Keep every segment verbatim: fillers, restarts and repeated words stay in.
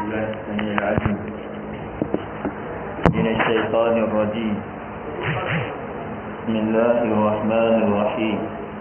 بالله السميع العليم من الشيطان الرجيم. بسم الله الرحمن الرحيم.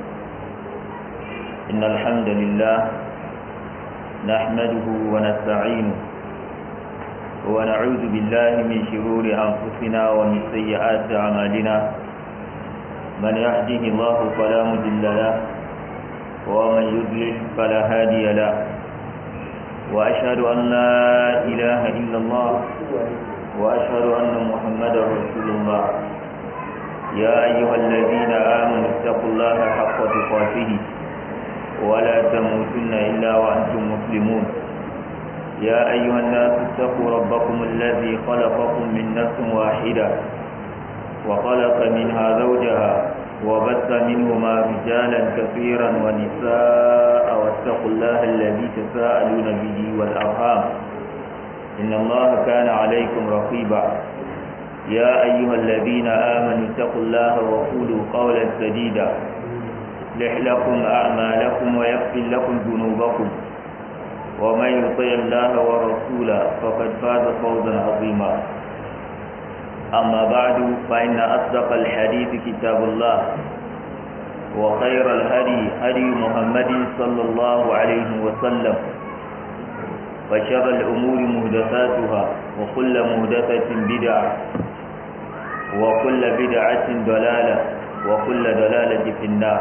إن الحمد لله نحمده ونستعينه ونعوذ بالله من شرور أنفسنا ومن سيئات أعمالنا. من يهده الله فلا مضل له ومن يضلل فلا هادي له، وأشهد أن لا إله إلا الله وأشهد أن محمدا رسول الله. يا أيها الذين آمنوا اتقوا الله حق تقاته ولا تموتن إلا وأنتم مسلمون. يا أيها الناس اتقوا ربكم الذي خلقكم من نفس واحدة وخلق منها زوجها وبث منهما رجالا كثيرا ونساء واتقوا الله الذي تساءلون به والأرحام إن الله كان عليكم رقيبا. يا أيها الذين آمنوا اتقوا الله وقولوا قولا سديدا يصلح لكم أعمالكم ويغفر لكم ذنوبكم، ومن يطع الله ورسوله فقد فاز فوزا عظيما. أما بعد، فإن أصدق الحديث كتاب الله، وخير الهدي هدي محمد صلى الله عليه وسلم، وشر الأمور محدثاتها وكل محدثة بدعة وكل بدعة ضلالة وكل ضلالة في النار.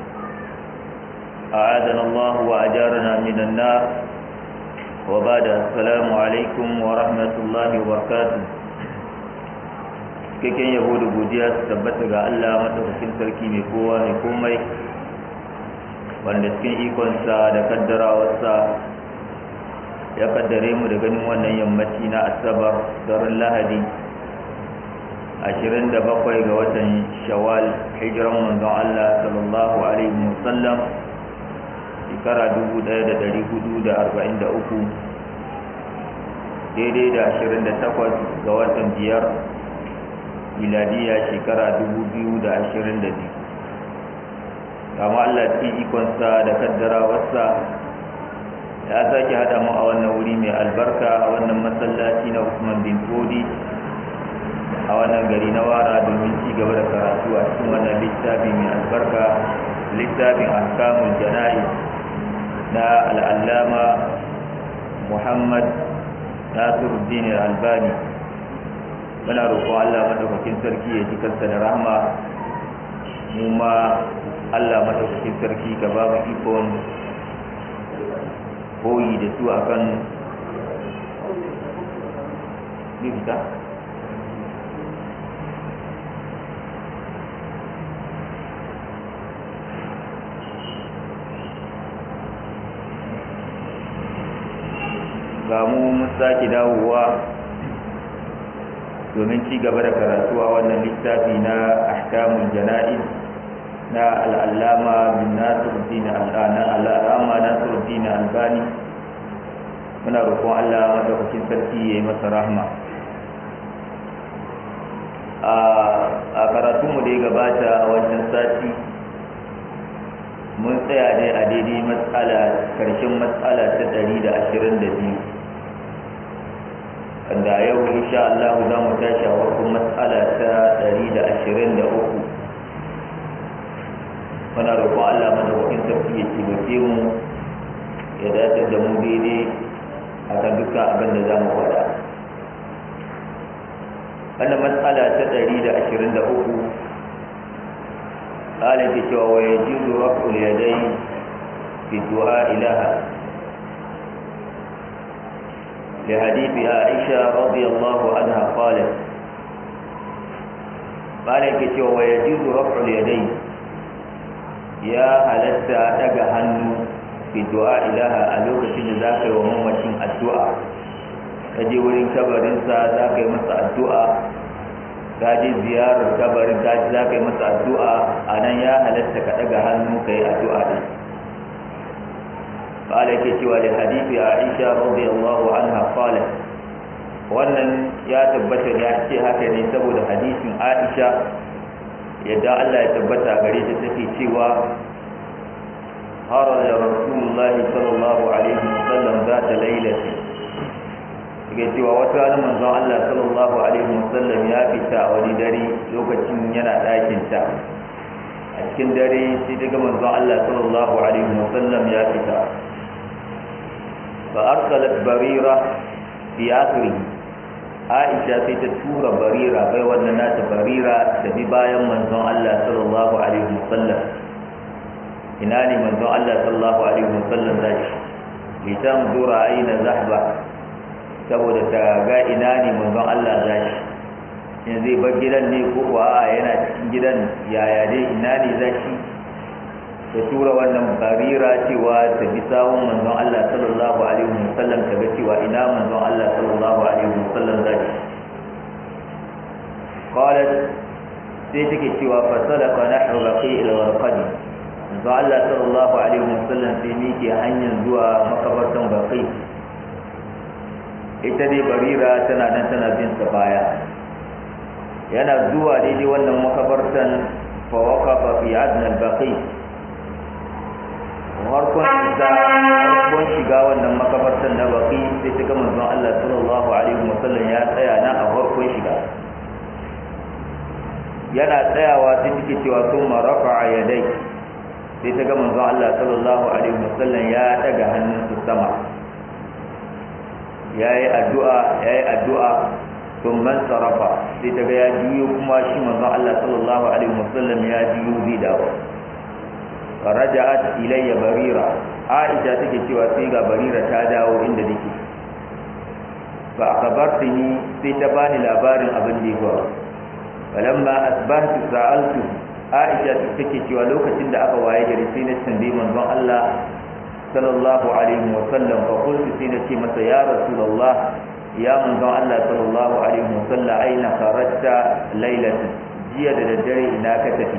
أعاذنا الله وأجارنا من النار. وبعد، السلام عليكم ورحمة الله وبركاته. cikakken yabo da godiya su tabbata ga Allah madaukakin sarki mai kowa mai komai, wanda cikin ikonsa da kaddarawarsa ya kaddare mu da ganin wannan yammaci na asabar daren lahadi ashirin da bakwai ga watan shawwal, hijiran manzon Allah sallallahu alaihi wasallam shekara dubu ɗaya da ɗari hudu da arba'in da uku, daidai da ashirin da takwas ga watan biyar miladiya shekara dubu biyu da ashirin da biyu. kama Allah cikin ikonsa da kaddarawarsa ya sake haɗa mu a wannan wuri mai albarka, a wannan masallaci na Usman bin Fodi a wannan gari na Wara, domin ci gaba da karatu a cikin wannan littafi mai albarka, littafin ahkamul jana'iz na al'allama Muhammad Nasiruddin Albani. muna roƙon Allah madaukakin sarki ya ji kansa da rahama, mu ma Allah madaukakin sarki ka ba mu ikon koyi da su akan bibita ga mu mun sake dawowa domin ci gaba da karatu a wannan littafi na ahkamul jana'iz na al'allama bin Nasiruddin al'allama Nasiruddin Albani. muna roƙon Allah madaukakin sarki ya yi masa rahma. a karatunmu da ya gabata a wancan sati mun tsaya ne a daidai matsala karshen matsala ta ɗari da ashirin da biyu, wanda yau insha Allah za mu tashi a farkon matsala ta ɗari da ashirin da uku. muna roƙon Allah madaukakin sarki ya taimake mu ya dace da mu daidai a kan dukkan abin da za mu faɗa. wannan matsala ta ɗari da ashirin da uku ƙala ke cewa wa yajuzu raf'ul yadayn fi du'a ilaha لحديث عائشة رضي الله عنها قالت مالك ويجوز رفع اليدين يا هلتا دغا hannu في الدعاء لها a lokacin da zaka yi wa mamacin addu'a, kaje wurin kabarin sa zaka yi masa addu'a, kaje ziyarar kabarin kaje zaka yi masa addu'a, anan ya halatta ka daga hannu kai addu'a din. قال كتوى لحديث عائشة رضي الله عنها قالت wannan ya tabbata ya ce haka ne saboda hadisin Aisha yadda Allah ya tabbata gare ta take cewa har da Rasulullahi sallallahu alaihi wasallam ذات ليلة yake cewa wata ranar manzon Allah sallallahu alaihi wasallam ya fita wani dare lokacin yana ɗakin ta a cikin dare sai daga manzon Allah sallallahu alaihi wasallam ya fita fa arsalat barira fi akhirih Aisha sai ta tura barira bai wannan nata barira ta bi bayan manzon Allah sallallahu alaihi wasallam ina ne manzon Allah sallallahu alaihi wasallam zai litan zura aina zahba saboda ta ga ina ne manzon Allah zai in zai bar gidan ne ko kuwa yana cikin gidan yaya dai ina ne zai ta tura wannan barira cewa ta bi sawun manzon Allah sallallahu alaihi wasallam ta ga cewa ina manzon Allah sallallahu alaihi wasallam zai qalat sai take cewa fa salaka nahru baqi'il warqadi manzon Allah sallallahu alaihi wasallam sai ne ke hanyar zuwa makabartan baqi ita dai barira tana nan tana bin sa baya yana zuwa daidai wannan makabartan fa waqafa fi adna al-baqi harkon shiga harkon shiga wannan makabartan na baki sai ta ga manzon Allah sallallahu alaihi wasallam ya tsaya na a harkon shiga yana tsayawa sai take cewa thumma rafa'a yadai sai ta ga manzon Allah sallallahu alaihi wasallam ya daga hannunsa sama yayi addu'a yayi addu'a thumma sarafa sai ta ga ya juyo kuma shi manzon Allah sallallahu alaihi wasallam ya juyo zai dawo faraja'at ilayya barira Aisha take cewa sai ga barira ta dawo inda nake fa akhbartini sai ta bani labarin abin da ya faru falamma asbahtu sa'altu Aisha take cewa lokacin da aka waye gari sai na tambaye manzon Allah sallallahu alaihi wa sallam fa qultu sai na ce masa ya rasulullah ya manzon Allah sallallahu alaihi wa sallam aina kharajta laylatan jiya da daddare ina ka tafi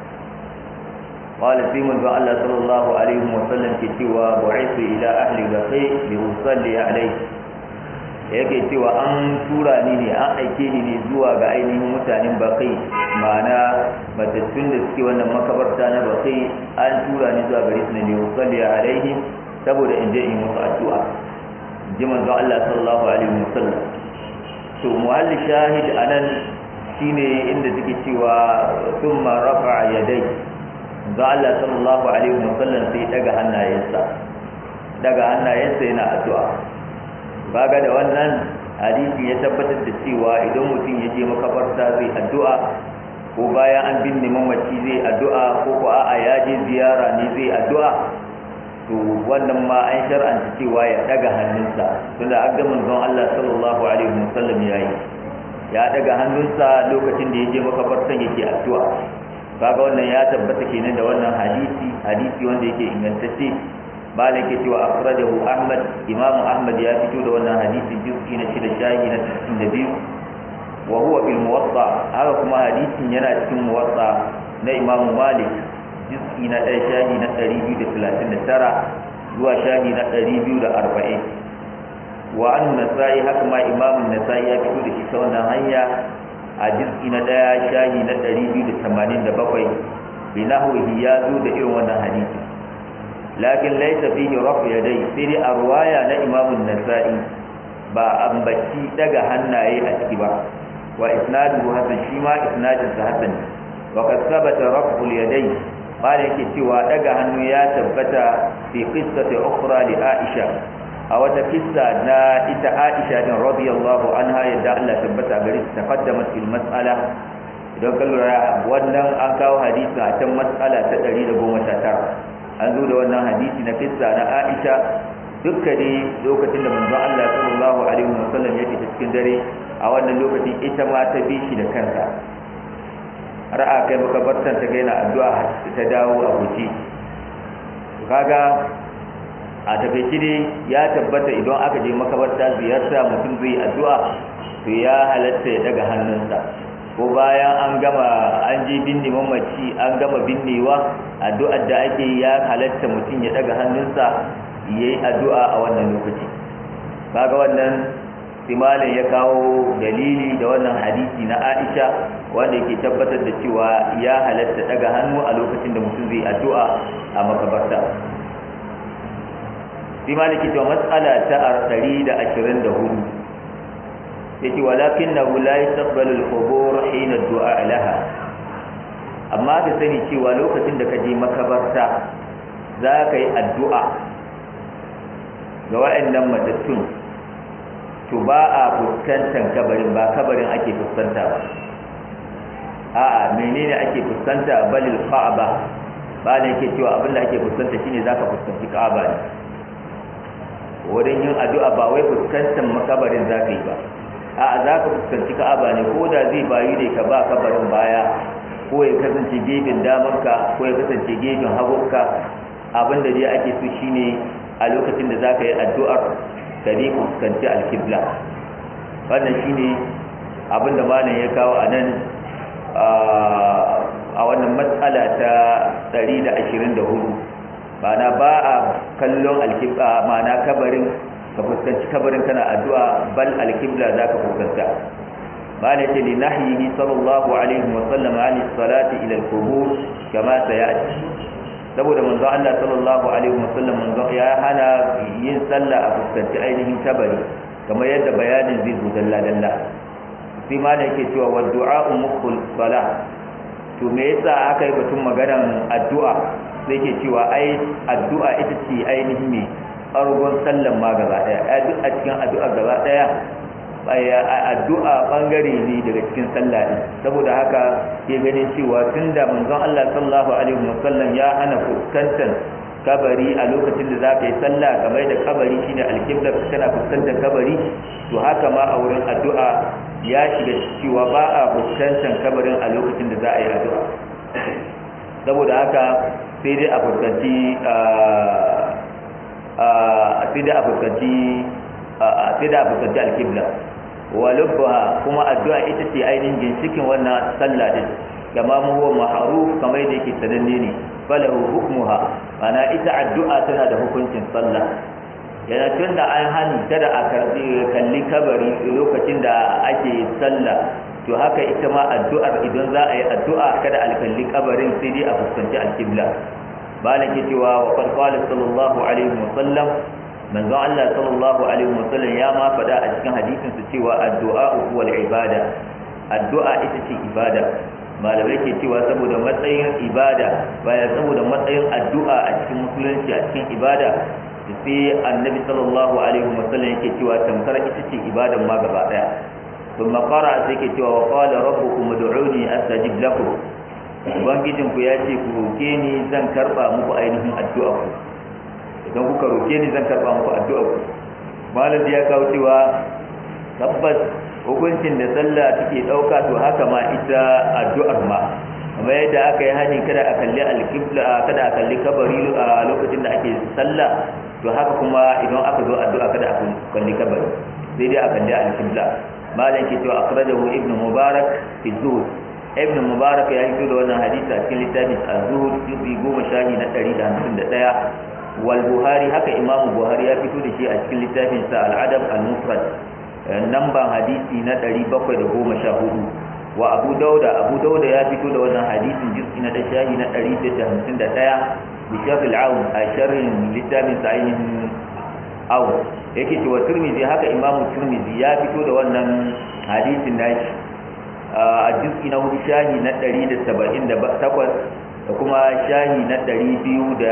قال في من الله صلى الله عليه وسلم كتوا بعث إلى أهل بقيع لأصلي عليه yake cewa an tura ni ne an aike ni ne zuwa ga ainihin mutanen baqi ma'ana matattun da suke wannan makabarta na baqi an tura ni zuwa gare su ne usalli alaihi saboda in je in musu addu'a ji manzo Allah sallallahu alaihi wasallam to muhalli shahid anan shine inda take cewa thumma rafa'a yadayhi ga Allah sallallahu alaihi wasallam sai daga hannayensa daga hannayensa yana addu'a kaga da wannan hadisi ya tabbatar da cewa idan mutum ya je makabarta zai addu'a ko bayan an binne mamaci zai addu'a ko ko a'a ya je ziyara ne zai addu'a to wannan ma an shar'anta cewa ya daga hannunsa tunda an ga manzon Allah sallallahu alaihi wasallam yayi ya daga hannunsa lokacin da ya je makabartan yake addu'a kaga wannan ya tabbata kenan da wannan hadisi hadisi wanda yake ingantacce bala yake cewa akhrajahu Ahmad Imam Ahmad ya fito da wannan hadisi juz'i na shida shahi na sittin da biyu wa huwa bil muwatta haka kuma hadisin yana cikin muwatta na Imam Malik juz'i na ɗaya shahi na ɗari biyu da talatin da tara zuwa shahi na ɗari biyu da arba'in wa an Nasa'i haka ma Imam Nasa'i ya fito da shi ta wannan hanya a jizgi na ɗaya shahi na ɗari biyu da tamanin da bakwai binahwihi ya zo da irin wannan hadisi lakin laisa fihi rafu yadai sai dai a ruwaya na imamun nasa'i ba ambaci daga hannaye a ciki ba wa isnaduhu hasan shi ma isnadin sa hasan wa qad sabata rafu yadai bala yake cewa daga hannu ya tabbata fi qissati ukhra li Aisha a wata kissa na ita Aisha din radiyallahu anha yadda Allah tabbata gare ta taqaddamat fil mas'ala idan ka lura wannan an kawo hadisi a can mas'ala ta ɗari da goma sha tara an zo da wannan hadisi na kissa na Aisha dukkan ne lokacin da manzon Allah sallallahu alaihi wasallam ya fita cikin dare a wannan lokacin ita ma ta bi shi da kanta har aka kai makabartan ta ga yana addu'a ta dawo a guje kaga a takaice ne ya tabbata idan aka je makabarta ziyarta mutum zai addu'a to ya halatta ya daga hannunsa ko bayan an gama an je binne mamaci an gama binnewa addu'ar da ake ya halatta mutum ya daga hannunsa yayi addu'a a wannan lokaci kaga wannan simalin ya kawo dalili da wannan hadisi na Aisha wanda yake tabbatar da cewa ya halatta daga hannu a lokacin da mutum zai addu'a a makabarta sai maliki cewa mas'ala ta ɗari da ashirin da hudu yace walakinahu la yastaqbalu al-qubur hina ad-du'a laha amma ka sani cewa lokacin da ka je makabarta za ka yi addu'a ga wa'annan matattun to ba a fuskantar kabarin ba kabarin ake fuskanta ba a'a menene ake fuskanta balil ka'aba ba ne yake cewa abin da ake fuskanta shine zaka fuskanci ka'aba ne wurin yin addu'a ba wai fuskantar makabarin zaka yi ba a'a zaka fuskanci ka'aba ne ko da zai bayu ne ka ba kabarin baya ko ya kasance gefen damanka ko ya kasance gefen hagunka abin da dai ake so shine a lokacin da zaka yi addu'ar ka dai fuskanci alkibla wannan shine abin da malam ya kawo a nan a wannan matsala ta ɗari da ashirin da hudu ma'ana ba a kallon alkibla ma'ana kabarin ka fuskanci kabarin kana addu'a bal alkibla za ka fuskanta ma'ana ce li nahyihi sallallahu alaihi wa sallam an salati ila al-qubur kama sayati saboda manzo Allah sallallahu alaihi wa sallam manzo ya hana yin sallah a fuskanci ainihin kabari kamar yadda bayanin zai zo dalla dalla sai ma da yake cewa wa du'a mukhul salah to me yasa aka yi batun maganar addu'a sai yake cewa ai addu'a ita ce ainihin ne argon sallan ma gaba daya a cikin addu'a gaba daya addu'a bangare ne daga cikin sallah din saboda haka ke ganin cewa tunda manzon Allah sallallahu alaihi wasallam ya hana fuskantar kabari a lokacin da za ka yi sallah kamar da kabari shine alkibla kana fuskantar kabari to haka ma a wurin addu'a ya shiga cewa ba a fuskantar kabarin a lokacin da za a yi addu'a saboda haka sai dai a fuskanci sai dai a fuskanci sai dai a fuskanci alkibla wa lubbaha kuma addu'a ita ce ainihin ginshikin wannan sallah din kama mu huwa ma'ruf kamar da yake sananne ne falahu hukmuha ana ita addu'a tana da hukuncin sallah yana tunda an hani kada a karbi kalli kabari lokacin da ake sallah to haka ita ma addu'ar idan za a yi addu'a kada a kalli kabarin sai dai a fuskanci alqibla balake cewa wa qad qala sallallahu alaihi wasallam manzo Allah sallallahu alaihi wasallam ya ma fada a cikin hadisin su cewa addu'a huwa al-ibada addu'a ita ce ibada malamai ke cewa saboda matsayin ibada baya saboda matsayin addu'a a cikin musulunci a cikin ibada sai annabi sallallahu alaihi wasallam yake cewa tamkar ita ce ibadan ma gaba daya thumma qara sai yake cewa wa qala rabbukum ud'uni astajib lakum ubangijin ku ya ce ku roke ni zan karba muku ainihin addu'a ku idan kuka roke ni zan karba muku addu'a ku malam ya kawo cewa tabbas hukuncin da sallah take dauka to haka ma ita addu'ar ma kamar yadda aka yi hani kada a kalli alqibla kada a kalli kabari a lokacin da ake sallah to haka kuma idan aka zo addu'a kada a kalli kabari sai dai a kalli alqibla malam ke cewa akhrajahu ibnu mubarak fi zuhd ibnu mubarak ya yi da wannan hadisi a cikin littafin az-zuhd juzi goma shahi na ɗari da hamsin da ɗaya wal buhari haka imamu buhari ya fito da shi a cikin littafin sa al-adab al-mufrad namban hadisi na ɗari bakwai da goma sha hudu wa abu dauda abu dauda ya fito da wannan hadisin juz'i na shahi na ɗari da hamsin da ɗaya bi shafil aun a sharhin littafin sa'inin aun yake cewa turmizi haka imamu turmizi ya fito da wannan hadisin nashi a juz'i na hudu shahi na ɗari da saba'in da takwas da kuma shahi na ɗari biyu da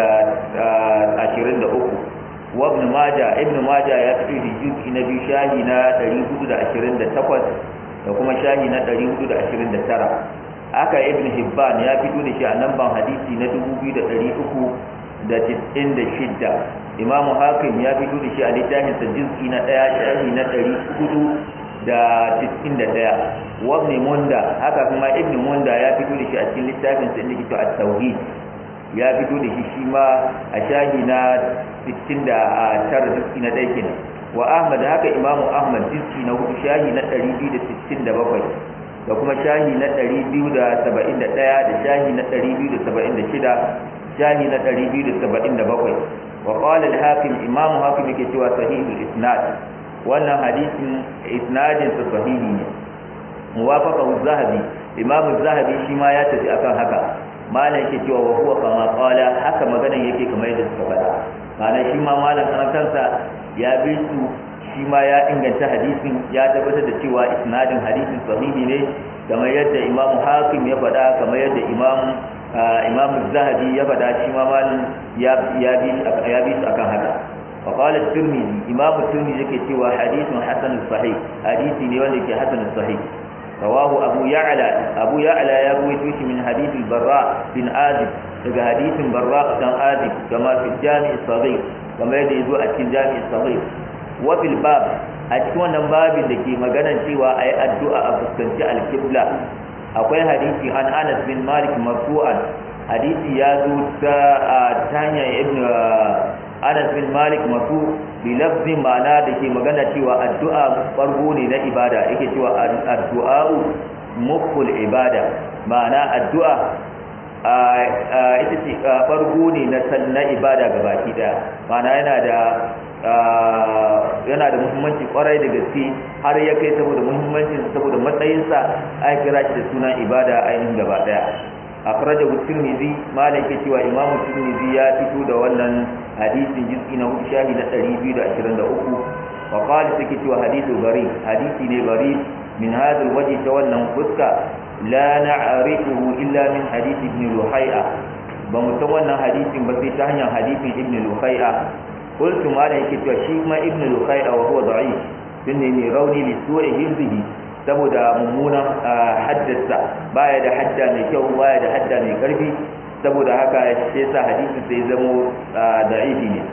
ashirin da uku wa ibn majah ibn majah ya fito da juz'i na biyu shahi na ɗari hudu da ashirin da takwas da kuma shahi na ɗari hudu da ashirin da tara haka ibn hibban ya fito da shi a namban hadisi na dubu biyu da ɗari uku da tis'in da shidda imamu hakim ya fito da shi a littafin sa juz'i na ɗaya shahi na ɗari hudu da tis'in da ɗaya wa ibn munda haka kuma ibn munda ya fito da shi a cikin littafin sa inda ke cewa at-tauhid ya fito da shi shi ma a shahi na sittin da tara juz'i na ɗaya kenan wa ahmad haka imamu ahmad juz'i na hudu shahi na ɗari biyu da sittin da bakwai da kuma shahi na ɗari biyu da saba'in da ɗaya da shahi na ɗari biyu da saba'in da shida shahi na ɗari biyu da saba'in da bakwai wa qala al-hakim imamu hakim yake cewa sahihul isnad wannan hadisin isnadin sa sahihi ne muwafaqahu az-zahabi imamu az-zahabi shi ma ya tafi akan haka malam yake cewa wa huwa kama qala haka maganan yake kamar yadda suka faɗa malam shi ma malam kan kansa ya bi su shi ma ya inganta hadisin ya tabbatar da cewa isnadin hadisin sahihi ne kamar yadda Imam Hakim ya faɗa kamar yadda Imam Imam Zahabi ya faɗa shi ma malin ya ya bi ya bi akan haka fa qala at-Tirmidhi Imam at-Tirmidhi yake cewa hadithun hasan sahih hadisi ne wanda yake hasan sahih rawahu Abu Ya'la Abu Ya'la ya rawaito shi min hadith al-Barra bin Azib daga hadithin Barra dan Azib kama fi Jami' as-Saghir kamar yadda yazo a cikin Jami' as-Saghir wa fil bab a cikin wannan babin da ke magana cewa ayi addu'a a fuskanci al-qibla akwai hadisi an Anas bin Malik marfu'an hadisi ya zo ta hanyar ibn Anas bin Malik marfu bi lafzin ma'ana da ke magana cewa addu'a farko ne na ibada yake cewa addu'a mukul ibada ma'ana addu'a ita ce farko ne na na ibada gabaki daya ma'ana yana da yana da muhimmanci kwarai da gaske har ya kai saboda muhimmancin saboda matsayinsa a kira shi da sunan ibada ainihin gaba daya akhrajahu Tirmidhi malik ke cewa Imam Tirmidhi ya fito da wannan hadisin juz'i na hudu shahi na ɗari biyu da ashirin da uku wa qala take cewa hadithu gharib hadisi ne gharib min hadha alwajh ta wannan fuska la na'rifuhu illa min hadith ibn Luhay'a ba mu san wannan hadisin ba sai ta hanyar hadisin ibn Luhay'a qultu malik yake cewa shi ma ibn Luhay'a wa huwa da'if sunni ne rauni li su'i hifzihi saboda mummunan haddasa baya da hadda mai kyau baya da hadda mai karfi saboda haka sai sa hadisi sai zamo da'ifi ne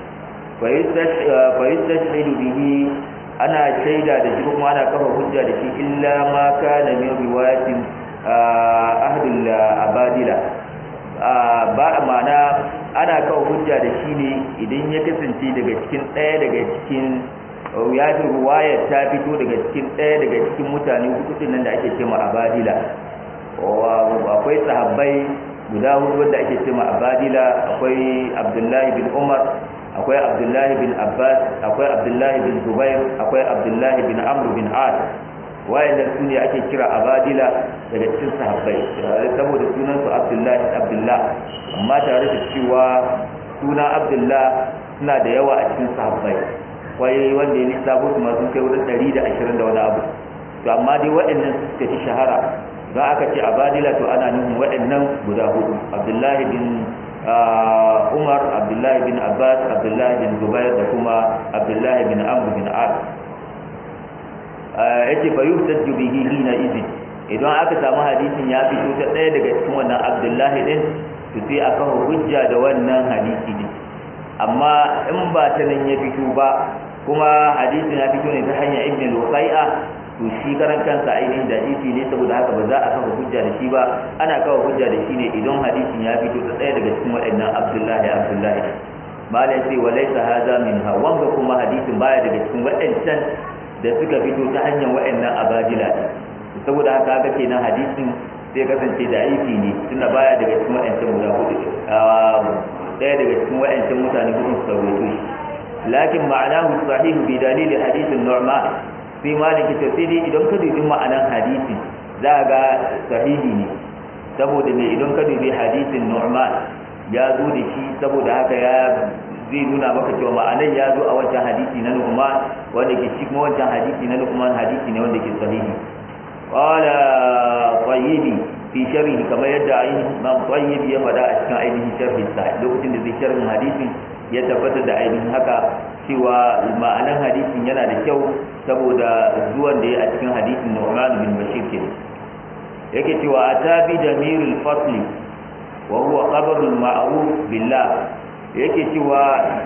fa yastashhidu bihi ana shaida da shi kuma ana kafa hujja da shi illa ma kana min riwayatin ahlul abadila ba ma'ana ana kafa hujja da shi ne idan ya kasance daga cikin ɗaya daga cikin ya fi ruwayar ta fito daga cikin ɗaya daga cikin mutane hudu nan da ake cewa abadila akwai sahabbai guda hudu wanda ake cewa abadila akwai Abdullahi bin Umar akwai Abdullahi bin Abbas akwai Abdullahi bin Zubair akwai Abdullahi bin Amr bin As wayannan su ne ake kira abadila daga cikin sahabbai saboda sunan su Abdullahi Abdullah amma tare da cewa suna Abdullah suna da yawa a cikin sahabbai wai wanda ya lissafo su masu kai wurin ɗari da ashirin da wani abu to amma dai waɗannan suka fi shahara za aka ce abadila to ana nufin waɗannan guda hudu Abdullahi bin Umar Abdullahi bin Abbas Abdullahi bin Zubair da kuma Abdullahi bin Amr bin As yace fa yuhtaju bihi hina idin idan aka samu hadisin ya fito ta ɗaya daga cikin wannan Abdullahi din to sai aka hujja da wannan hadisi din amma in ba ta nan ya fito ba kuma hadisin ya fito ne ta hanyar ibn Luqay'a to shi karan kansa ainihin da isi ne saboda haka ba za a kafa hujja da shi ba ana kafa hujja da shi ne idan hadisin ya fito ta ɗaya daga cikin waɗannan Abdullahi Abdullahi malai sai walaysa hadha minha wanga kuma hadisin baya daga cikin waɗancan da suka fito ta hanyar waɗannan abadila saboda haka aka ce na hadisin sai kasance da aiki ne tunda baya daga cikin waɗancan guda hudu daya daga cikin wayancan mutane gudun su rawaito shi lakin ma'anahu sahih bi dalili hadithin Nu'man sai malik ce sai dai idan ka dubi ma'anan hadisin za ga sahihi ne saboda me idan ka dubi hadithin Nu'man ya zo da shi saboda haka ya zai nuna maka cewa ma'anan ya zo a wancan hadisi na Nu'man wanda ke cikin wancan hadisi na Nu'man hadisi ne wanda ke sahihi qala tayyibi fi sharhi kamar yadda ainihin Imam Tayyib ya faɗa a cikin ainihin sharhi sa lokacin da zai sharhin hadisin ya tabbata da ainihin haka cewa ma'anan hadisin yana da kyau saboda zuwan da ya a cikin hadisin Nu'man bin Bashir ke yake cewa atabi damirul fasli wa huwa qabrul ma'ruf billah yake cewa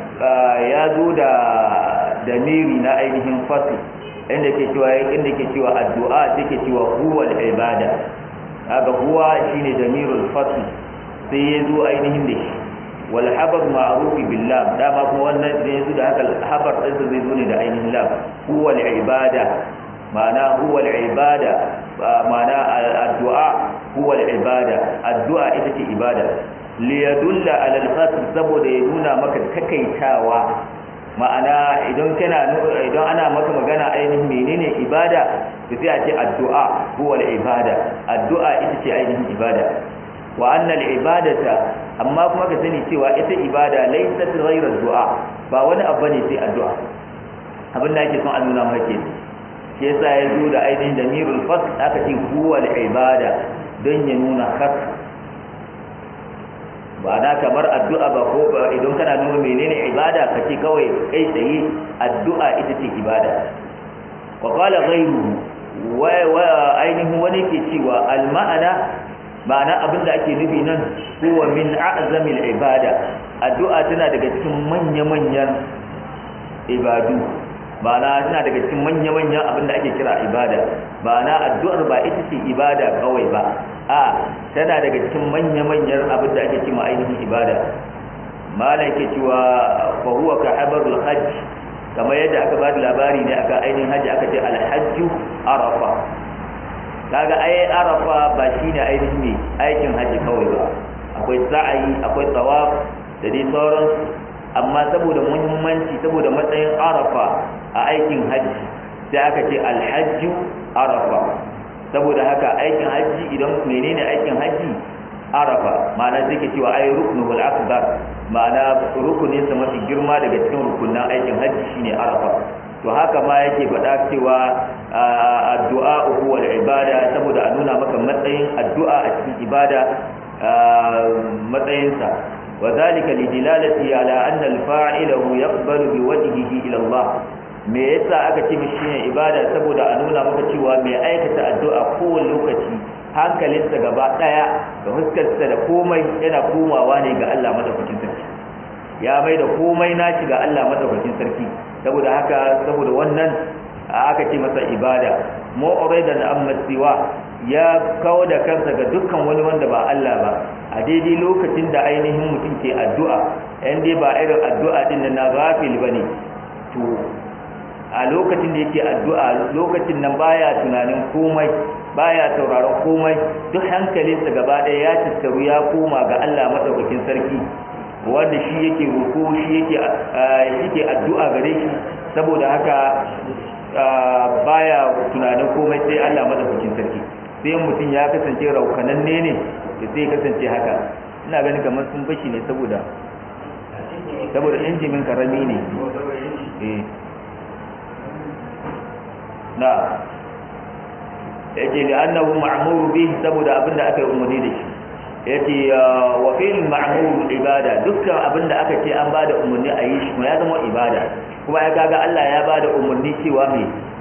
ya zo da damiri na ainihin fasli inda ke cewa inda ke cewa addu'a take cewa huwal ibada haka huwa shine damirul fasl sai yazo ainihin da shi wal habar ma'ruf billah dama kuma wannan da yazo da haka habar din zai zo ne da ainihin lam huwa al ibada ma'ana huwa al ibada ma'ana addu'a huwa al ibada addu'a ita ce ibada li yadulla ala al qasd saboda ya nuna maka takaitawa ma'ana idan kana idan ana maka magana ainihin menene ibada to sai a ce addu'a huwa al-ibada addu'a ita ce ainihin ibada wa anna al-ibadata amma kuma ka sani cewa ita ibada laysat ghayra du'a ba wani abu ne sai addu'a abin da ake son a nuna maka kenan shi yasa ya zo da ainihin damirul fasl aka ce huwa al-ibada don ya nuna khas ba na kamar addu'a ba ko ba idan kana nuna menene ibada kace kawai kai tsaye addu'a ita ce ibada wa qala ghayruhu wa wa ainihin wani ke cewa al-ma'ana ma'ana abinda ake nufi nan huwa min a'zamil ibada addu'a tana daga cikin manya-manyan ibadu ma'ana tana daga cikin manya-manyan abinda ake kira ibada ma'ana addu'ar ba ita ce ibada kawai ba a tana daga cikin manya-manyan abinda ake cewa ainihin ibada malai ke cewa fa huwa ka habarul hajj kamar yadda aka ba da labari ne aka ainihin haji aka ce al-hajju arafa kaga ai arafa ba shine ainihin ne aikin haji kawai ba akwai sa'ayi akwai tawaf da dai sauran amma saboda muhimmanci saboda matsayin arafa a aikin haji sai aka ce alhajju arafa saboda haka aikin haji idan menene aikin haji arafa ma'ana sai ke cewa ai ruknul akbar ma'ana rukunin sa mafi girma daga cikin rukunin aikin haji shine arafa to haka ma yake faɗa cewa addu'a huwa al-ibada saboda a nuna maka matsayin addu'a a cikin ibada matsayinsa wa zalika lidilalati ala anna al-fa'ilahu yaqbalu bi wajhihi ila Allah me yasa aka ce mishi ne ibada saboda a nuna maka cewa mai aikata addu'a kowane lokaci hankalinsa gaba daya da fuskarsa da komai yana komawa ne ga Allah madaukakin sarki ya mai da komai naci ga Allah madaukakin sarki saboda haka saboda wannan aka ce masa ibada mu'ridan amma siwa ya kawo da kansa ga dukkan wani wanda ba Allah ba a daidai lokacin da ainihin mutum ke addu'a yan dai ba irin addu'a din na ghafil bane to a lokacin da yake addu'a lokacin nan baya tunanin komai baya sauraron komai duk hankalinsa gaba ɗaya ya tattaru ya koma ga Allah madaukakin sarki wanda shi yake ruku shi yake yake addu'a gare shi saboda haka baya tunanin komai sai Allah madaukakin sarki sai mutum ya kasance raukananne ne sai kasance haka ina ganin kamar sun bashi ne saboda saboda injimin karami ne eh na yake da annahu ma'mur bihi saboda abinda aka yi umarni da shi yace wa fil ma'mur ibada dukkan abinda aka ce an bada umarni a yi shi kuma ya zama ibada kuma ya kaga Allah ya bada umarni cewa me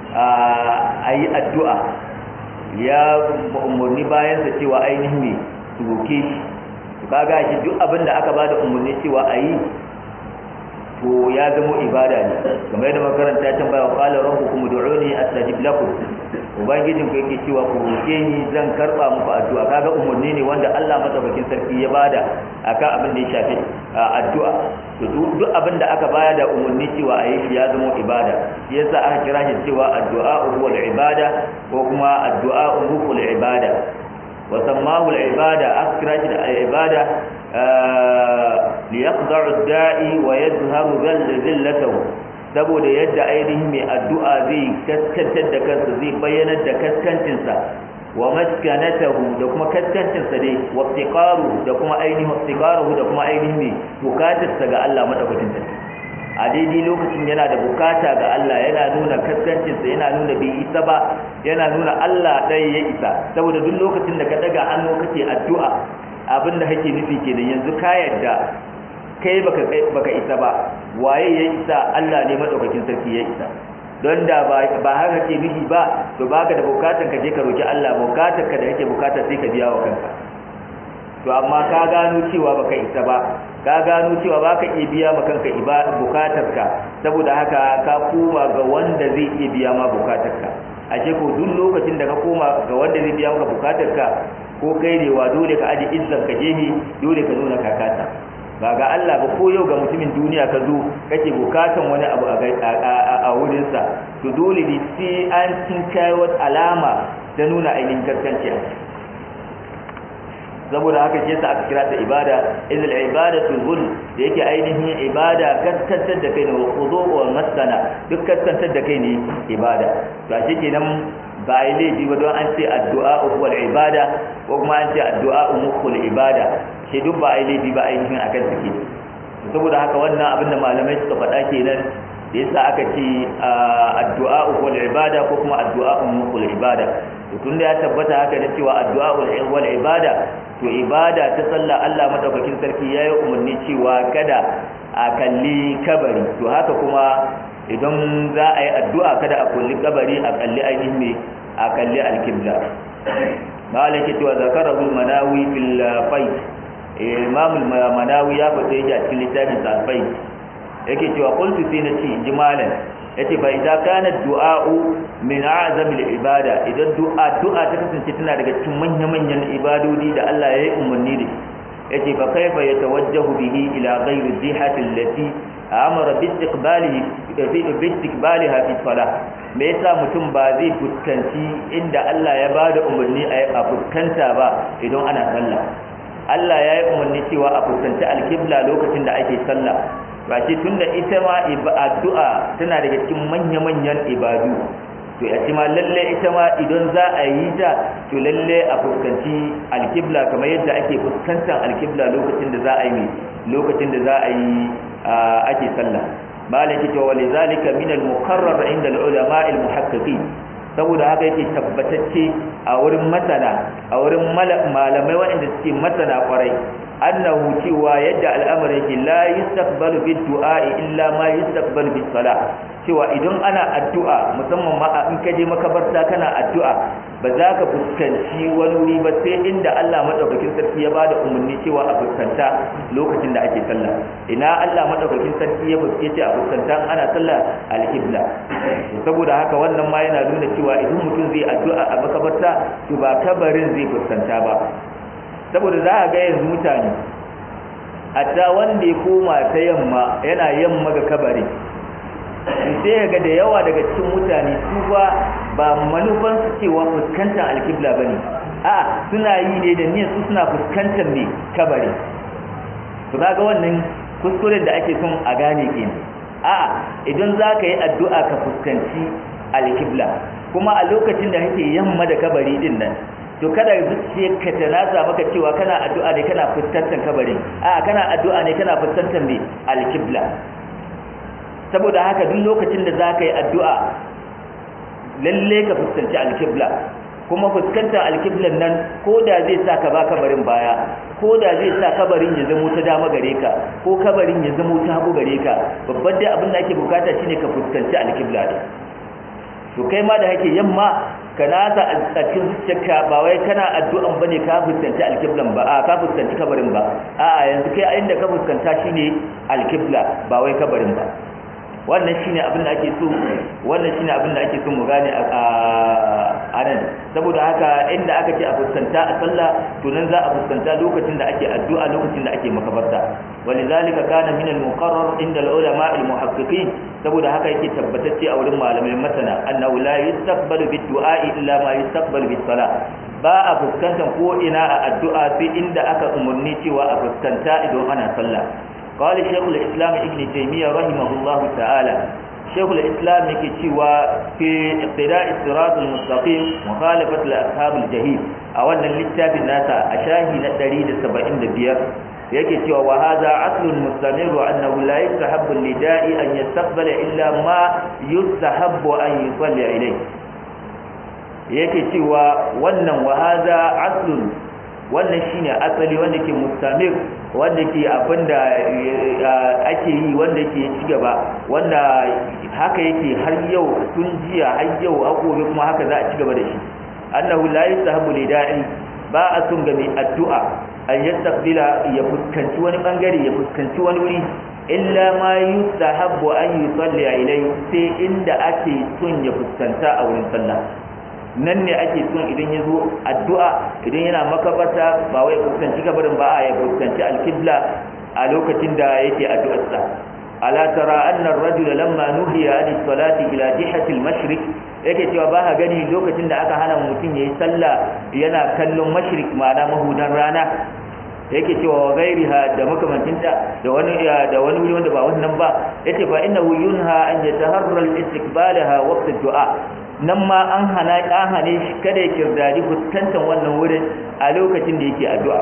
a yi addu'a ya umarni bayan sa cewa ainihin me su roke shi kaga shi duk abinda aka bada umarni cewa a yi to ya zama ibada ne kamar yadda makaranta can baya qala rabbukum ud'uni astajib lakum ubangijin ku yake cewa ku roke ni zan karba muku addu'a kaga umurni ne wanda Allah madaukakin sarki ya bada akan abin da ya shafi addu'a to duk abin da aka baya da umurni cewa a yi shi ya zama ibada shi yasa aka kira shi cewa addu'a huwa al-ibada ko kuma addu'a huwa al-ibada wa sammahu al-ibada akira shi da al-ibada liyaqda'u ad-da'i wa yadhharu dhillatahu saboda yadda ainihin mai addu'a zai kaskantar da kansa zai bayyanar da kaskancinsa wa maskanatahu da kuma kaskancinsa dai wa istiqaru da kuma ainihin istiqaruhu da kuma ainihin mai bukatarsa ga Allah madaukakin sarki a daidai lokacin yana da bukata ga Allah yana nuna kaskancinsa yana nuna bai isa ba yana nuna Allah ɗaya ya isa saboda duk lokacin da ka daga hannu kace addu'a abinda kake nufi kenan yanzu ka yarda kai baka baka isa ba waye ya isa Allah ne madaukakin sarki ya isa don da ba ba haka ke nufi ba to baka da bukatun ka je ka roki Allah bukatun ka da kake bukata sai ka biya wa kanka to amma ka gano cewa baka isa ba ka gano cewa baka iya biya ma kanka bukatar ka saboda haka ka koma ga wanda zai iya biya ma bukatar ka ashe ko duk lokacin da ka koma ga wanda zai biya maka bukatar ka ko kai ne wa dole ka aje izzan ka jehi dole ka nuna kakata ba ga Allah ba ko yau ga mutumin duniya ka zo kake bukatan wani abu a wurinsa to dole ne sai an cinkai wata alama ta nuna ainihin kaskanci a saboda haka ce sa aka kira ta ibada idil ibadatu zul da yake ainihin ibada kaskantar da kai ne wa khudu wa masana duk kaskantar da kai ne ibada to a cikin nan ba yi laifi ba don an ce addu'a huwal ibada ko kuma an ce addu'a mukhul ibada shi duk ba yi laifi ba ainihin akan take saboda haka wannan abin da malamai suka faɗa kenan da yasa aka ce addu'a wal ibada ko kuma addu'a wal ibada to tunda ya tabbata haka da cewa addu'a wal ibada to ibada ta sallah Allah madaukakin sarki yayi umarni cewa kada a kalli kabari to haka kuma idan za a yi addu'a kada a kulli kabari a kalli ainihin ne a kalli alkibla malaka cewa zakarahu manawi fil fayt imam al-manawi ya fada yake a cikin littafin sa al-fayt yake cewa qultu sai na ce jimalan yace fa idza kana du'a'u min a'zam al-ibada idan du'a du'a ta kasance tana daga cikin manyan manyan ibadodi da Allah ya yi umarni da yace fa kaifa yatawajjahu bihi ila ghayri dhihati allati amara bi istiqbalihi bi istiqbaliha fi salah me yasa mutum ba zai fuskanci inda Allah ya bada umarni a fuskanta ba idan ana sallah Allah ya yi umarni cewa a fuskanci al-qibla lokacin da ake sallah ba ce tunda ita ma addu'a tana daga cikin manya-manyan ibadu to ya ce ma lalle ita ma idan za a yi ta to lalle a fuskanci alkibla kamar yadda ake fuskantar alkibla lokacin da za a yi lokacin da za a yi ake sallah malaki to walizalika min al-muqarrar inda al-ulama al-muhaqqiqin saboda haka yake tabbatacce a wurin masana a wurin malamai waɗanda suke masana kwarai annahu cewa yadda al'amari yake la yastaqbalu bid du'a illa ma yastaqbalu bis salah cewa idan ana addu'a musamman ma in kaje makabarta kana addu'a ba za ka fuskanci wani wuri ba sai inda Allah madaukakin sarki ya bada umarni cewa a fuskanta lokacin da ake sallah ina Allah madaukakin sarki ya fuskace a fuskanta ana sallah al-qibla saboda haka wannan ma yana nuna cewa idan mutum zai addu'a a makabarta to ba kabarin zai fuskanta ba saboda za a ga yanzu mutane hatta wanda ya koma ta yamma yana yamma ga kabari sai ga da yawa daga cikin mutane su ba ba manufan su cewa fuskantar alkibla bane a suna yi ne da niyyar su suna fuskantar ne kabari to kaga wannan kuskuren da ake son a gane kenan a idan za ka yi addu'a ka fuskanci alkibla kuma a lokacin da kake yamma da kabari din nan to kada zuciyarka ta nasa maka cewa kana addu'a ne kana fuskantar kabarin a kana addu'a ne kana fuskantar me alqibla saboda haka duk lokacin da zaka yi addu'a lalle ka fuskanci alqibla kuma fuskantar alqiblan nan ko da zai sa ka ba kabarin baya ko da zai sa kabarin ya zama ta dama gare ka ko kabarin ya zama ta hagu gare ka babban dai abin da ake bukata shine ka fuskanci alqibla to kai ma da kake yamma kana ta a cikin zuciyarka ba wai kana addu'an bane ka fuskanci alqiblan ba a ka fuskanci kabarin ba a'a yanzu kai inda ka fuskanta shine alqibla ba wai kabarin ba wannan shine abin da ake so wannan shine abin da ake so mu gane a nan saboda haka inda aka ce a fuskanta a sallah to nan za a fuskanta lokacin da ake addu'a lokacin da ake makabarta walizalika kana min al-muqarrar inda al-ulama al-muhaqqiqin saboda haka yake tabbatacce a wurin malamai masana annahu la yastaqbalu bid-du'a illa ma yastaqbalu bis-salah ba a fuskantar ko ina a addu'a sai inda aka umurni cewa a fuskanta idan ana sallah قال شيخ الإسلام ابن تيمية رحمه الله تعالى شيخ الإسلام يكتوى في اقتداء الصراط المستقيم مخالفة لأصحاب الجحيم أولا للتاب الناس أشاهي نتريد سبعين دبير يكتوى وهذا عصل مستمر أنه لا يستحب النداء أن يستقبل إلا ما يستحب أن يصلي إليه يكتوى وانا وهذا عصل wannan shine asali wanda ke mustamir wanda ke abinda ake yi wanda ke ci gaba wanda haka yake har yau tun jiya har yau a gobe kuma haka za a ci gaba da shi annahu la yastahabu lida'i ba a sun ga mai addu'a an yastaqbila ya fuskanci wani bangare ya fuskanci wani wuri illa ma yustahabbu an yusalli ilayhi sai inda ake son ya fuskanta a wurin sallah nan ne ake son idan ya zo addu'a idan yana makabarta ba wai fuskanci kabarin ba a ya fuskanci alkibla a lokacin da yake addu'arsa ala tara anna ar-rajula lamma nuhiya an salati ila jihati al-mashriq yake cewa ba ha gani lokacin da aka hana mutum yayi sallah yana kallon mashriq ma'ana mahudan rana yake cewa wa gairiha da makamantinta da wani da wani wuri wanda ba wannan ba yace fa innahu yunha an yataharra al-istiqbalaha waqt ad-du'a nan ma an hana an hane shi kada ya kirdadi fuskantar wannan wurin a lokacin da yake addu'a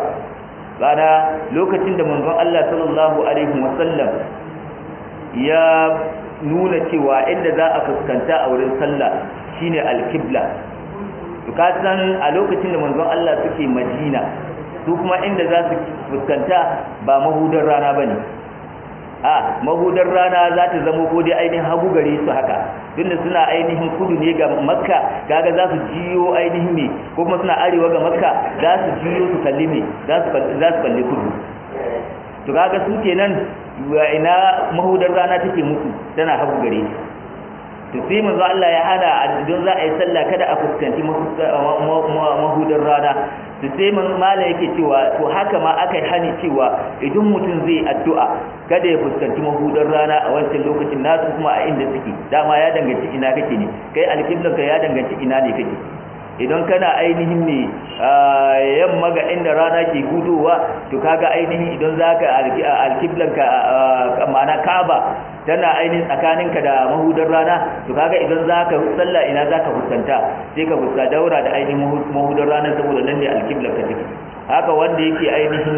bana lokacin da manzon Allah sallallahu alaihi wasallam ya nuna cewa inda za a fuskanta a wurin sallah shine alqibla to ka san a lokacin da manzon Allah suke Madina su kuma inda za su fuskanta ba mahudar rana bane a mahudar rana za ta zama ko dai ainihin hagu gare su haka tunda suna ainihin kudu ne ga Makka kaga za su jiyo ainihin ne ko kuma suna arewa ga Makka za su jiyo su kalli ne za su za su kalli kudu to kaga su kenan ina mahudar rana take musu tana hagu gare to sai manzo Allah ya hana idan za a yi sallah kada a fuskanci mahudar rana to sai manzo mala yake cewa to haka ma aka hani cewa idan mutum zai addu'a kada ya fuskanci mahudar rana a wancan lokacin nasu kuma a inda suke dama ya danganci ina kake ne kai alqiblanka ya danganci ina ne kake idan kana ainihin ne yamma ga inda rana ke gudowa to kaga ainihin idan zaka alqiblanka ma'ana Kaaba tana ainihin tsakaninka da mahudar rana to kaga idan zaka sallah ina zaka fuskanta sai ka fuska daura da ainihin mahudar rana saboda nan ne alqiblanka take haka wanda yake ainihin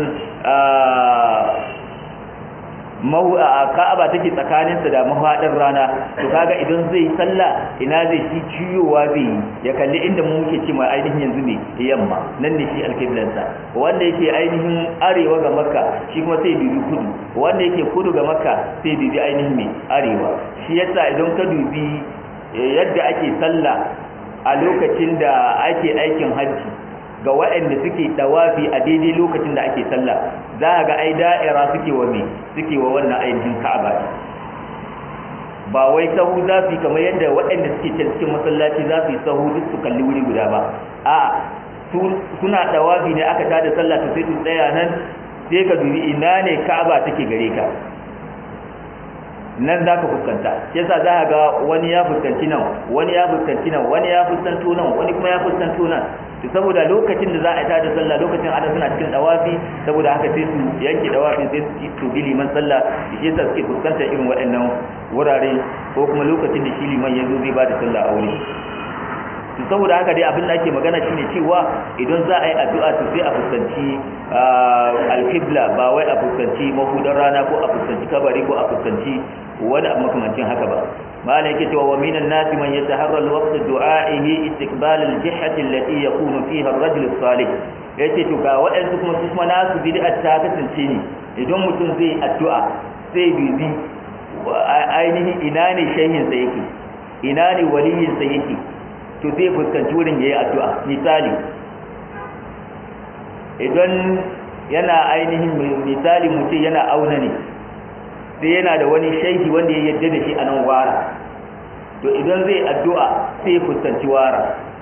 mahu a Ka'aba take tsakaninsa da mahadar rana to kaga idan zai sallah ina zai ci ciyowa zai ya kalli inda mu muke cewa ainihin yanzu ne yamma nan ne shi alqiblansa wanda yake ainihin arewa ga Makka shi kuma sai dubi kudu wanda yake kudu ga Makka sai dubi ainihin ne arewa shi yasa idan ka dubi yadda ake sallah a lokacin da ake aikin hajji ga waɗanda suke dawafi a daidai lokacin da ake sallah za ga ai da'ira suke wa me suke wa wannan ainihin Ka'aba ba wai sahu za su kamar yadda waɗanda suke cikin masallaci za su yi sahu duk su kalli wuri guda ba a suna dawafi ne aka tada sallah to sai su tsaya nan sai ka dubi ina ne Ka'aba take gare ka nan za ka fuskanta shi yasa za ga wani ya fuskanci nan wani ya fuskanci nan wani ya fuskanto nan wani kuma ya fuskanto nan to saboda lokacin da za a tada sallah lokacin ana suna cikin dawafi saboda haka sai su yanke dawafi sai su to bi liman sallah shi yasa suke fuskantar irin waɗannan wurare ko kuma lokacin da shi liman ya zo zai ba da sallah a wuri to saboda haka dai abin da ake magana shine cewa idan za a yi addu'a to sai a fuskanci alqibla ba wai a fuskanci mahudar rana ko a fuskanci kabari ko a fuskanci wani abu makamancin haka ba malai yake cewa wa minan nasi man yataharra alwaqt du'a'ihi istiqbal aljihati allati yakunu fiha ar-rajul as-salih yace to ga waɗansu kuma su kuma nasu bid'a ta kasance ne idan mutum zai addu'a sai bibi ainihin ina ne shehin sa yake ina ne waliyin sa yake to zai fuskanci wurin yayi addu'a misali idan yana ainihin misali mutum yana auna ne sai yana da wani shehi wanda ya yarda da shi a nan wara to idan zai addu'a sai fuskanci wara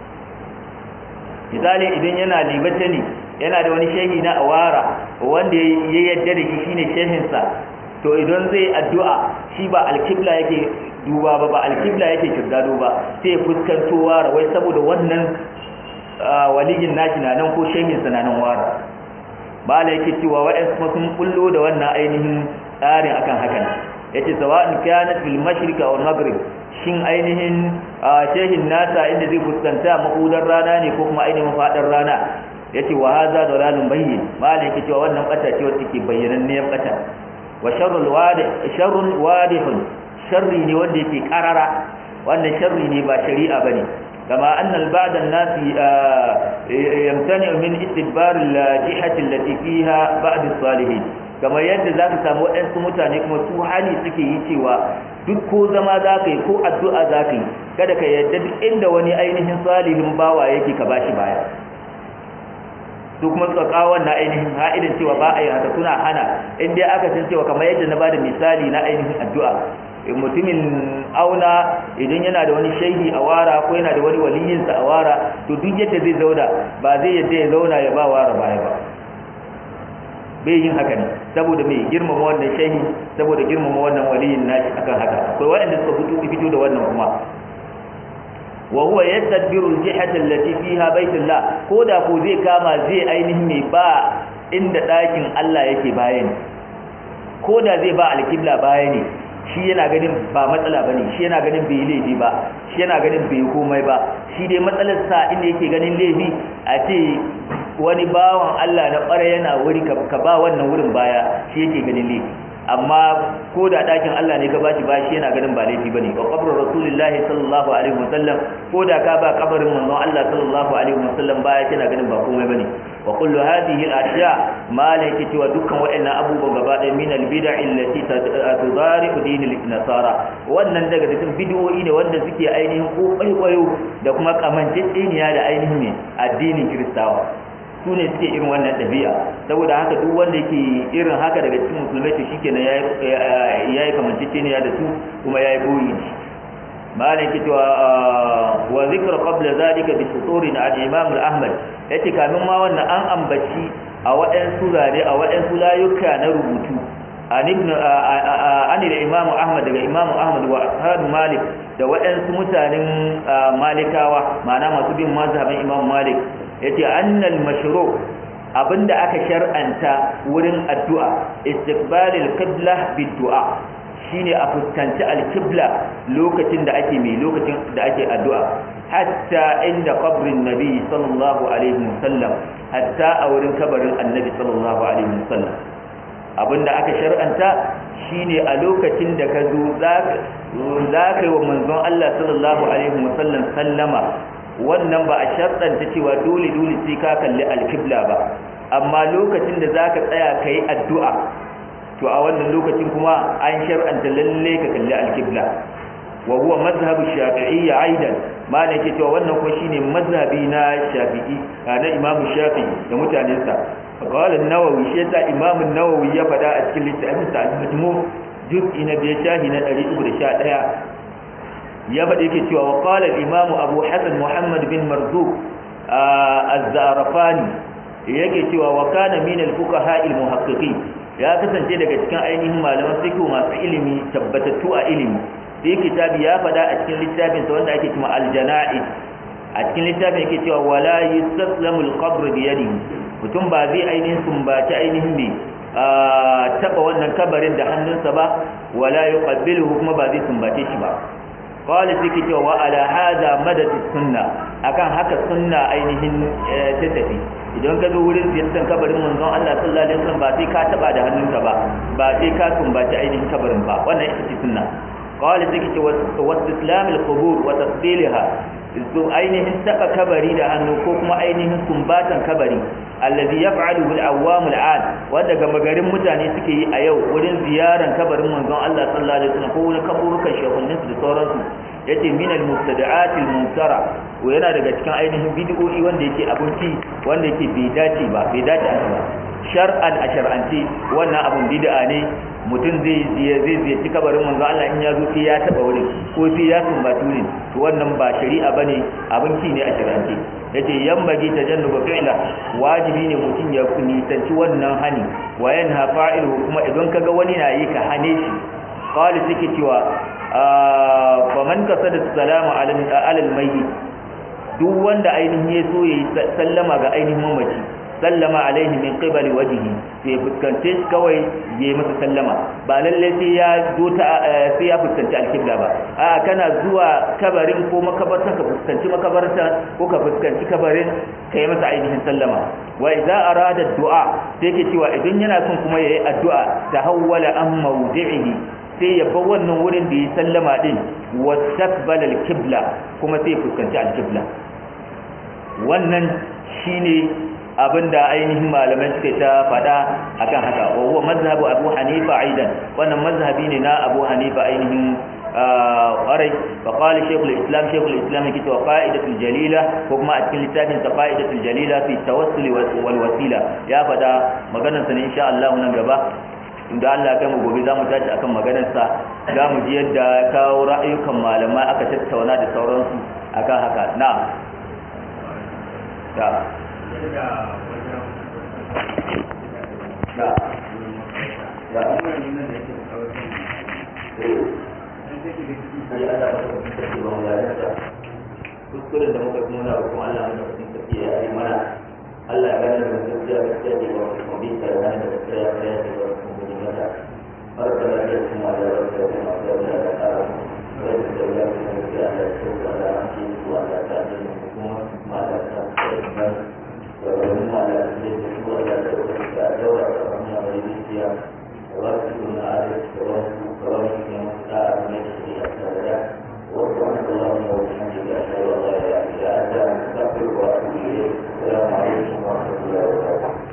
misali idan yana libata ne yana da wani shehi na awara wanda ya yarda da shi shine shehinsa to idan zai addu'a shi ba alkibla yake duba ba ba alkibla yake kirdado ba sai fuskanto wara wai saboda wannan waliyin nashi na nan ko shehinsa na nan wara ba la yake cewa wa'ansu kuma sun kullo da wannan ainihin tsarin akan hakan yace sawa'in kanat fil mashriq aw maghrib shin ainihin shehin nasa inda zai fuskanta mahudar rana ne ko kuma ainihin fadar rana yace wa hadha dalalun bayyin malai yake cewa wannan bata ce wacce ke bayyananniyar bata wa sharrul wadi sharrul wadihun sharri ne wanda yake karara wannan sharri ne ba shari'a bane kama anna ba'd an-nas yamtani min istidbar al-jihati allati fiha ba'd as-salihin kamar yadda za ka samu waɗansu mutane kuma su hali suke yi cewa duk ko zama za ka yi ko addu'a za ka yi kada ka yadda duk inda wani ainihin salihin bawa yake ka bashi baya su kuma tsakawan na ainihin ha'idan cewa ba a yi haka suna hana inda aka san cewa kamar yadda na bada misali na ainihin addu'a mutumin auna idan yana da wani shehi a wara ko yana da wani waliyinsa a wara to duk yadda zai zauna ba zai yadda ya zauna ya ba wara baya ba bai yin haka ne saboda mai girmama wannan shehi saboda girmama wannan waliyin nashi akan haka akwai waɗanda suka fito fito da wannan kuma wa huwa yastadbiru al-jihata allati fiha baytullah ko da ko zai kama zai ainihin mai ba inda ɗakin Allah yake bayani ko da zai ba alkibla bayani shi yana ganin ba matsala bane shi yana ganin bai laifi ba shi yana ganin bai komai ba shi dai matsalar sa inda yake ganin laifi a ce wani bawan Allah na ƙware yana wuri ka ba wannan wurin baya shi yake ganin laifi amma ko da dakin Allah ne ka bashi bashi yana ganin ba laifi bane wa qabru rasulillahi sallallahu alaihi wasallam ko da ka ba kabarin manzon Allah sallallahu alaihi wasallam baya yana ganin ba komai bane wa kullu hadhihi al-ashya ma la yake cewa dukkan waɗannan abubuwan gaba ɗaya min al-bid'a allati tudari'u din al-nasara wannan daga cikin bid'o'i ne wanda suke ainihin kokayo da kuma kamanceceniya da ainihin addinin Kiristawa su ne suke irin wannan ɗabi'a saboda haka duk wanda yake irin haka daga cikin musulmai to shikenan yayi yayi kamanceceniya da su kuma yayi boyi مالك وذكر قبل ذلك بسطور عن إمام الأحمد yace kamin ma wannan an ambaci a waɗansu zare a waɗansu layuka na rubutu an ibn an al-Imam Ahmad daga Imam Ahmad wa ashab Malik da waɗansu mutanen Malikawa ma'ana masu bin mazhabin Imam Malik yace annal mashru' abinda aka shar'anta wurin addu'a istiqbalil qibla bid-du'a shine a fuskanci alkibla lokacin da ake mai lokacin da ake addu'a hatta inda qabrin nabi sallallahu alaihi wasallam hatta a wurin kabarin annabi sallallahu alaihi wasallam abinda aka shar'anta shine a lokacin da ka zo zaka yi wa manzon Allah sallallahu alaihi wasallam sallama wannan ba a shar'anta cewa dole dole sai ka kalli alkibla ba amma lokacin da zaka tsaya kai addu'a to a wannan lokacin kuma an shar'anta lalle ka kalli al-qibla wa huwa mazhab shafi'i aidan ma ne ke cewa wannan ko shine mazhabi na shafi'i na imam shafi'i da mutanensa qala an-nawawi shi ta imam an-nawawi ya fada a cikin littafin sa al-majmu' juz'i na biyu shahi na ɗari uku da sha ɗaya ya fada yake cewa wa qala al-imam abu hasan muhammad bin marzuq az-zarafani yake cewa wa kana min al-fuqaha al-muhaqqiqin ya kasance daga cikin ainihin malaman fiqh masu ilimi tabbatattu a ilimi sai kitabi ya fada a cikin littafin sa wanda ake cewa al-jana'iz a cikin littafin yake cewa wala yustaslamu al-qabr bi yadihi mutum ba zai ainihin sumbaci ainihin ne taba wannan kabarin da hannunsa ba wala yuqabbiluhu kuma ba zai sumbace shi ba qala sai cewa wa ala hada madad sunna akan haka sunna ainihin ta tafi idan ka zo wurin ziyartar kabarin manzon Allah sallallahu alaihi wasallam ba sai ka taba da hannunka ba ba sai ka sumbaci ainihin kabarin ba wannan ita ce sunna qala sai ce wa islam al-qubur wa tasdilaha su ainihin taba kabari da hannu ko kuma ainihin sumbatan kabari allazi yaf'aluhu al-awwam al-'ad wanda ga magarin mutane suke yi a yau wurin ziyaran kabarin manzon Allah sallallahu alaihi wasallam ko wurin kaburukan shehunnin su da sauransu yace min al-mubtada'at al-munkara ko yana daga cikin ainihin bid'o'i wanda yake abunci wanda yake bai dace ba bai dace aka ba shar'an a shar'anci wannan abun bid'a ne mutum zai zai zai ci kabarin manzo Allah in ya zo sai ya taba wurin ko sai ya sumbatu ne to wannan ba shari'a bane abinci ne a shar'anci yace yambagi tajannubu fi'la wajibi ne mutum ya nisanci wannan hani wa yanha fa'iluhu kuma idan kaga wani na yi ka hane shi qali take cewa faman kasada salamu ala al-mayyit duk wanda ainihin ya so yayi sallama ga ainihin mamaci sallama alaihi min qibali wajhihi sai fuskance shi kawai yayi masa sallama ba lalle sai ya zo ta sai ya fuskanci alqibla ba a kana zuwa kabarin ko makabarta ka fuskanci makabarta ko ka fuskanci kabarin kai masa ainihin sallama wa idza arada du'a sai ke cewa idan yana son kuma yayi addu'a tahawwala an mawdi'ihi sai ya bar wannan wurin da ya sallama din wastaqbala alqibla kuma sai fuskanci alqibla wannan shine abinda ainihin malamai suka ta fada akan haka wa huwa mazhabu Abu Hanifa aidan wannan mazhabi ne na Abu Hanifa ainihin qarai fa qala shaykhul islam shaykhul islam yake cewa qa'idatul jalila ko kuma a cikin littafin sa qa'idatul jalila fi tawassul wal wasila ya fada maganar sa ne insha Allah nan gaba inda Allah ya mu gobe zamu tashi akan maganar sa zamu ji yadda kawo ra'ayukan malamai aka tattauna da sauransu akan haka na'am da da da da kuskuren da muka kuma na kuma Allah da cikin tafiya ya yi mana Allah ya gane da gaskiya gaskiya da kuma bin ta gane da gaskiya ya kai da kuma bin mata barka da kuma da da kuma da da da da da da da da da